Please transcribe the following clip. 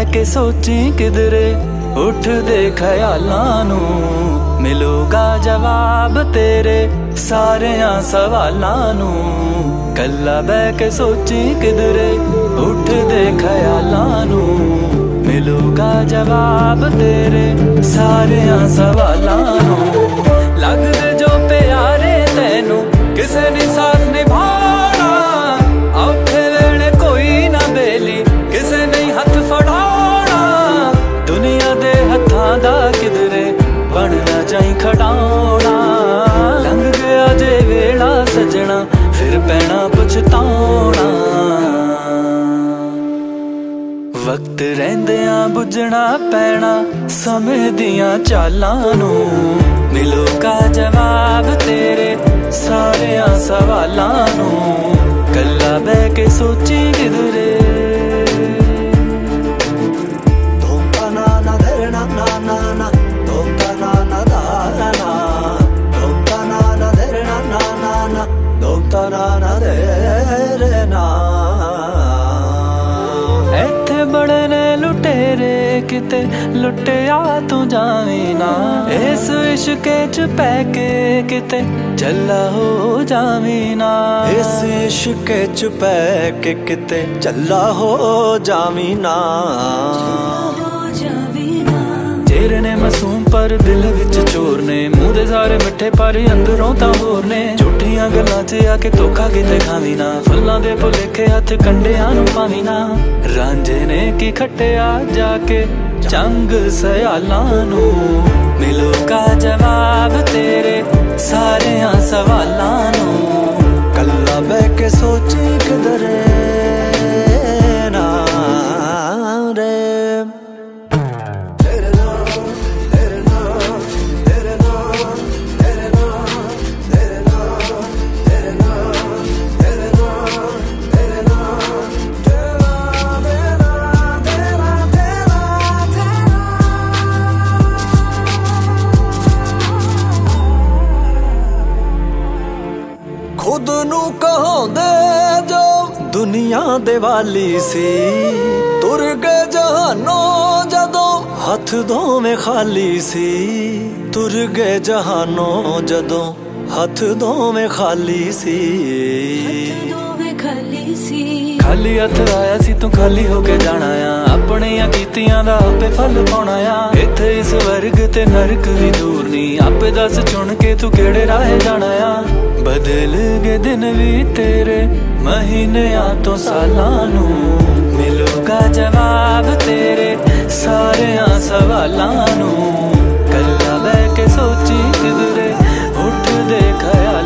के सोची किधरे उठदे ख्यालां नू मिलूगा जवाब तेरे सारियां सवालां नू। कल्ला बह के सोची किधरे उठदे ख्यालां नू मिलूगा जवाब तेरे सारियां सवालां नू। लगदे जो प्यारे तैनू किसे नी साथ निभाना, औखे वेले कोई ना बेली किसे नहीं हथ फड़ाना। दुनिया दे हत्थां दा किधरे बनना जाई खड़ाउणा। लंघ गया जे वेला सजना फिर पैना पछताउणा। वक्त रहिंदियां बुझना पैना समय दियां चालां नू मिलूगा जवाब तेरे सारियां सवालां नू। कल्ला बह के सोची किधरे इत्थे बड़े ने लुटेरे किते लुटिया तू जावी ना। इस इश्के च पै के किते चला हो जावी ना। इस इश्के च पै के किते चला हो जावी ना। तेरे ने मासूम पर दिल विच चोर ने, मूंह दे सारे मिठे पर अंदरों तां होर ने। झूठियां गल्लां च आके धोखा किते खावी ना, फुल्लां दे भुलेखे हथ कंडियां नू पावी ना। रांझे ने की खट्टिया जाके चंग सयालां नू मिलूगा जवाब तेरे सारियां सवालां नू। कल्ला बह के सोची किधरे ना रे। खुद नू कहांदे जो दुनिया दे वाली सी, तुर गए जहानों जदों हथ दोवें खाली सी। तुर गए जहानों जदों हथ दोवें खाली सी। खाली हथ आया सी तू खाली होके जाना आ, अपनियां कीतियां दा आपे फल पाउणा आ। इत्थे इस वर्ग ते नरक भी दूर नी, आपे दस चुन के तू केड़े राहे जाना आ। बदल गए दिन भी तेरे महीनियां तो सालां नू मिलूगा जवाब तेरे सारियां सवालां नू। कल्ला बह के सोची किधरे उठदे ख्यालां